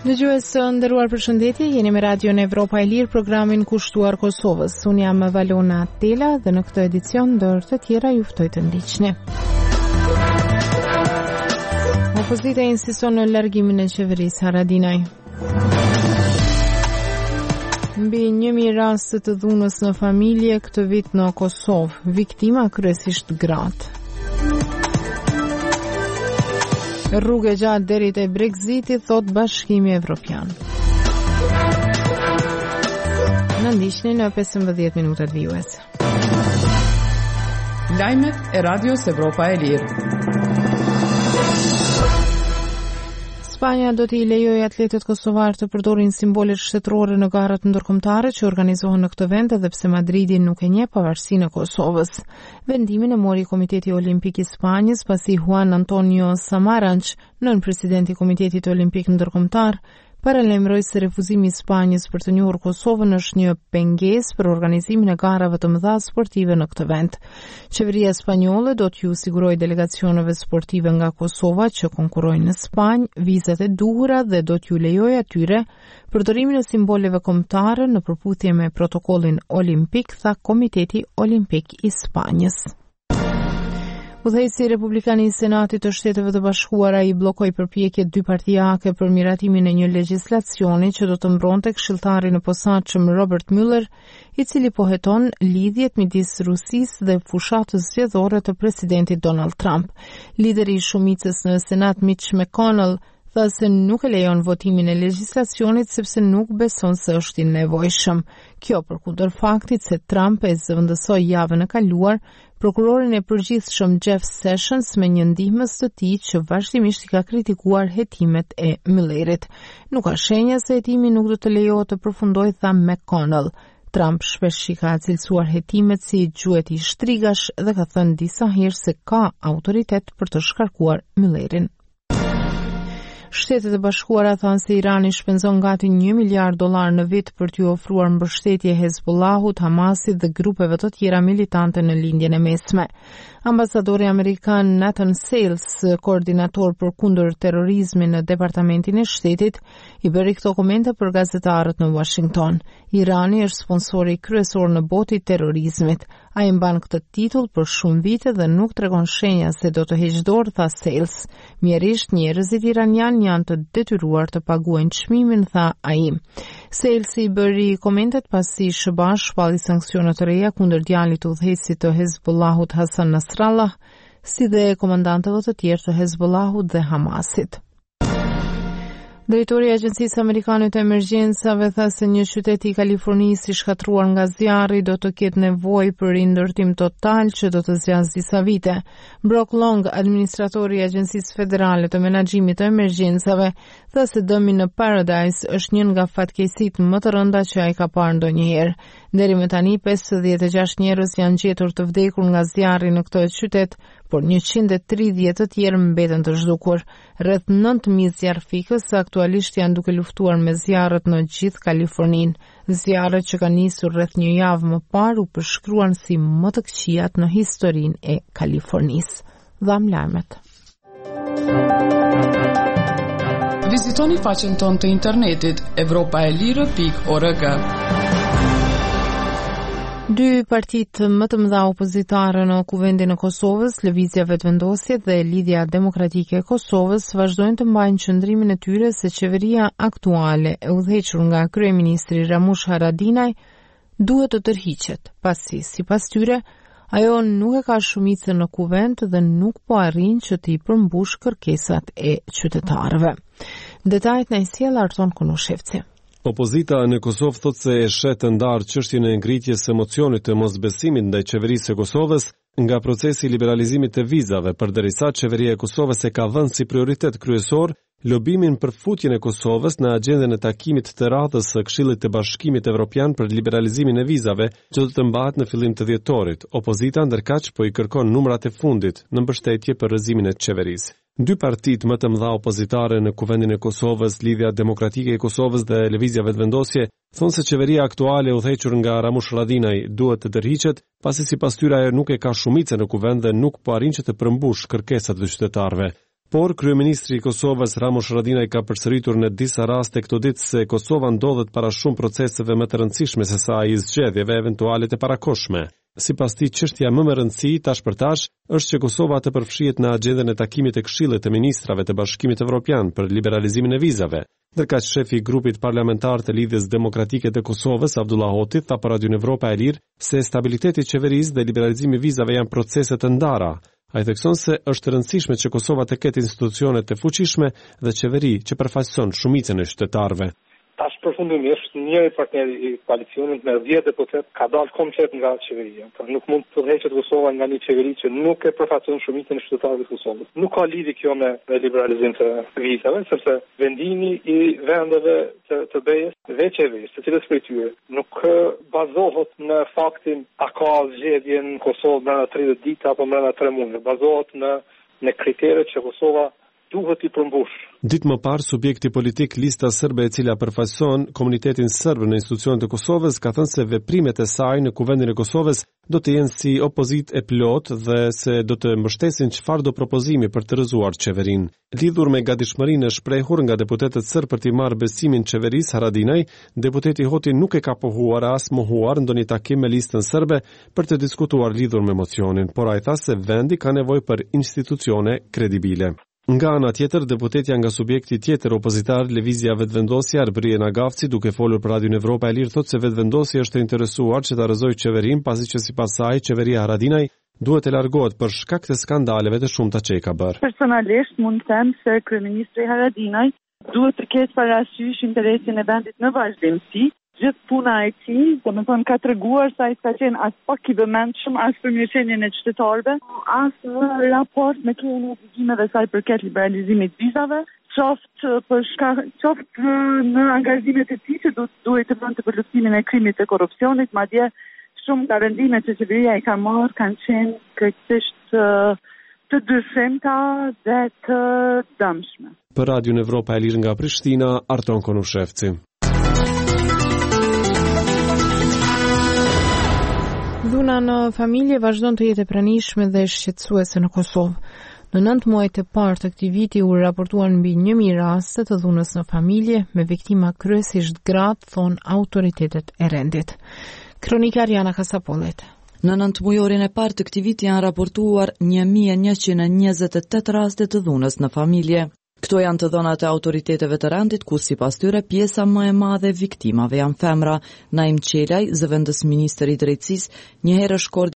Dëgjues së nderuar, përshëndetje, jeni me Radion Evropa e Lirë, programin kushtuar Kosovës. Unë jam Valona Tela dhe në këtë edicion ndër të tjera ju ftoj të ndiqni. Opozita insiston në largimin e qeverisë Haradinaj. Mbi 1000 raste të dhunës në familje këtë vit në Kosovë, viktima kryesisht gratë. Rrugë gjatë deri te Brexitit, thot Bashkimi Evropian. Në ndiqni në 15 minutat vijues. Lajmet e Radios Evropa e Lirë. Spanja do t'i lejojë atletët kosovar të përdorin simbolet shtetërore në garat ndërkombëtare që organizohen në këtë vend, edhe pse Madridi nuk e njeh pavarësinë e Kosovës. Vendimin e mori Komiteti Olimpik i Spanjës pasi Juan Antonio Samaranch, nën presidenti i Komitetit Olimpik Ndërkombëtar, paralajmëroi se refuzimi i Spanjës për të njohur Kosovën është një pengesë për organizimin e garave të mëdha sportive në këtë vend. Qeveria spanjolle do t'ju sigurojë delegacioneve sportive nga Kosova që konkurrojnë në Spanjë vizat e duhura dhe do t'ju lejojë atyre përdorimin e simboleve kombëtare në përputhje me protokollin olimpik, tha Komiteti Olimpik i Spanjës. Udhëheqësi republikan i Senatit të Shteteve të Bashkuara i bllokoi përpjekjet dypartijake për miratimin e një legjislacioni që do të mbronte këshilltarin e posaçëm Robert Mueller, i cili po heton lidhjet midis Rusisë dhe fushatës zgjedhore të presidentit Donald Trump. Lideri i shumicës në Senat Mitch McConnell tha se nuk e lejon votimin e legjislacionit sepse nuk beson se është i nevojshëm. Kjo përkundër faktit se Trump e zëvendësoi javën e kaluar prokurorin e përgjithshëm Jeff Sessions me një ndihmës të tij që vazhdimisht i ka kritikuar hetimet e Muellerit. Nuk ka shenja se hetimi nuk do të lejohet të përfundojë, tha McConnell. Trump shpesh i ka cilësuar hetimet si gjuhet i shtrigash dhe ka thënë disa herë se ka autoritet për të shkarkuar Muellerin. Shtetet e Bashkuara thanë se Irani shpenzon gati $1 miliard në vit për t'ju ofruar mbështetje Hezbollahut, Hamasit dhe grupeve të tjera militante në lindjen e mesme. Ambasadori amerikan Nathan Sales, koordinator për kundër terrorizmi në Departamentin e Shtetit, i bëri këto komente për gazetarët në Washington. Irani është sponsori kryesor në botë i terrorizmit. Ai mban këtë titull për shumë vite dhe nuk tregon shenja se do të heqë dorë, tha Sales. Mjerisht njerëzit iranian janë të detyruar të paguajnë çmimin, tha ai. Sales i bëri komentet pasi SBA shpalli sanksione të reja kundër djalit udhëheqësit të Hezbollahut Hassan Nasrallah, si dhe komandantëve të tjerë të Hezbollahut dhe Hamasit. Drejtori i Agjencisë Amerikane të Emergjencave tha se një qytet i Kalifornisë i shkatruar nga zjarri do të ketë nevojë për rindërtim total që do të zgjasë disa vite. Brock Long, administratori i Agjencisë Federale të Menaxhimit të Emergjencave, tha se dëmi në Paradise është një nga fatkeqësitë më të rënda që ai ka parë ndonjëherë. Deri më tani 56 njerëz janë gjetur të vdekur nga zjarri në këtë qytet, por 130 të tjerë mbeten të zhdukur. Rreth 9000 zjarrfikës aktualisht janë duke luftuar me zjarret në gjithë Kaliforninë. Zjarret që kanë nisur rreth një javë më parë u përshkruan si më të këqijat në historinë e Kalifornisë. Dham lajmet. Vizitoni faqen tonë të internetit europaelire.org. Dy partitë më të mëdha opozitare në Kuvendin e Kosovës, Lëvizja Vetëvendosje dhe Lidhja Demokratike e Kosovës, vazhdojnë të mbajnë qëndrimin e tyre se qeveria aktuale e udhëhequr nga kryeministri Ramush Haradinaj duhet të tërhiqet, pasi sipas tyre ajo nuk e ka shumicën në kuvend dhe nuk po arrin që t'i përmbush kërkesat e qytetarëve. Detajet na i sjell Arton Kunushevci. Opozita në Kosovë thotë se e shet të ndarë çështjen e ngritjes së mocionit të mosbesimit ndaj qeverisë së Kosovës nga procesi i liberalizimit të vizave, përderisa qeveria e Kosovës e ka vënë si prioritet kryesor lobimin për futjen e Kosovës në agjendën e takimit të radhës së Këshillit të Bashkimit Evropian për liberalizimin e vizave, që do të mbahet në fillim të dhjetorit. Opozita ndërkaq po i kërkon numrat e fundit në mbështetje për rrëzimin e qeverisë. Dy partitë më të mëdha opozitare në Kuvendin e Kosovës, Lidhja Demokratike e Kosovës dhe Lëvizja Vetëvendosje, thonë se qeveria aktuale udhëhequr nga Ramush Haradinaj duhet të tërhiqet, pasi sipas tyre ajo nuk e ka shumicën në kuvend dhe nuk po arrin që të përmbush kërkesat e qytetarëve. Por kryeministri i Kosovës Ramush Haradinaj ka përsëritur në disa raste këto ditë se Kosova ndodhet para shumë proceseve më të rëndësishme se sa i zgjedhjeve eventuale të parakohshme. Sipas tij, çështja më e rëndësishme tash për tash është që Kosova të përfshihet në agjendën e takimit të Këshillit të Ministrave të Bashkimit Evropian për liberalizimin e vizave. Ndërkaq shefi i grupit parlamentar të Lidhjes Demokratike të Kosovës, Abdullah Hoti, tha për Radio Evropa e Lirë se stabiliteti i qeverisë dhe liberalizimi i vizave janë procese të ndara. Ai thekson se është e rëndësishme që Kosova të ketë institucione të fuqishme dhe qeveri që përfaqëson shumicën e qytetarëve. Tash përfundimisht njëri partneri i koalicionit me 10 deputet ka dalë komplet nga qeveria. Nuk mund të tërheqet Kosova nga një qeveri që nuk e përfaqëson shumicën e qytetarëve të Kosovës. Nuk ka lidhje kjo me liberalizim të vizave, sepse vendimi i vendeve të BE-s dhe qeverisë, të cilës prej tyre nuk bazohet në faktin a ka zgjedhje në Kosovë brenda 30 ditë apo brenda 3 muaj. Bazohet në kriteret që Kosova duhet i përmbush. Ditë më parë, subjekti politik Lista Serbe e cila përfaqëson komunitetin serb në institucionet e Kosovës ka thënë se veprimet e saj në Kuvendin e Kosovës do të jenë si opozitë e plot dhe se do të mbështesin çfarëdo propozimi për të rrëzuar qeverinë. Lidhur me gatishmërinë e shprehur nga deputetët serb për të marrë besimin qeverisë, Haradinaj, deputeti Hoti nuk e ka pohuar as mohuar ndonjë takim me listën serbe për të diskutuar lidhur me mocionin, por ai tha se vendi ka nevojë për institucione kredibile. Nga ana tjetër, deputetja nga subjekti tjetër opozitar Lëvizja Vetëvendosja Arbrien Agavci, duke folur për Radio Evropa e Lirë, thotë se Vetëvendosja është e interesuar që ta rrëzojë qeverinë, pasi që sipas saj qeveria Haradinaj duhet të largohet për shkak të skandaleve të shumta që i ka bërë. Personalisht mund të them se kryeministri Haradinaj duhet të ketë parasysh interesin e vendit në vazhdimsi. Gjithë puna e tij, domethënë ka treguar se ai ka qenë as pak i vëmendshëm as për mirëqenien e qytetarëve, as në raport me këto obligimeve sa i përket liberalizimit vizave, qoftë në angazhimet e tij që duhet të bënte për luftimin e krimit të korrupsionit, madje shumë nga vendime që qeveria i ka marrë kanë qenë krejtësisht të dyshimta dhe të dëmshme. Për Radio Evropa e Lirë nga Prishtina, Arton Konushevci. Dhuna në familje vazhdon të jetë e pranishme dhe shqetësuese në Kosovë. Në 9 muajt e parë të këtij viti u raportuan mbi 1000 raste të dhunës në familje me viktima kryesisht gratë, thon autoritetet e rendit. Kronikar Jana Kasapollet. Në 9 mujorin e parë të këtij viti janë raportuar 1128 raste të dhunës në familje. Këto janë të dhënat e autoriteteve të rendit, ku sipas tyre pjesa më e madhe e viktimave janë femra. Naim Qelaj, zëvendës ministër i drejtësisë, një herë është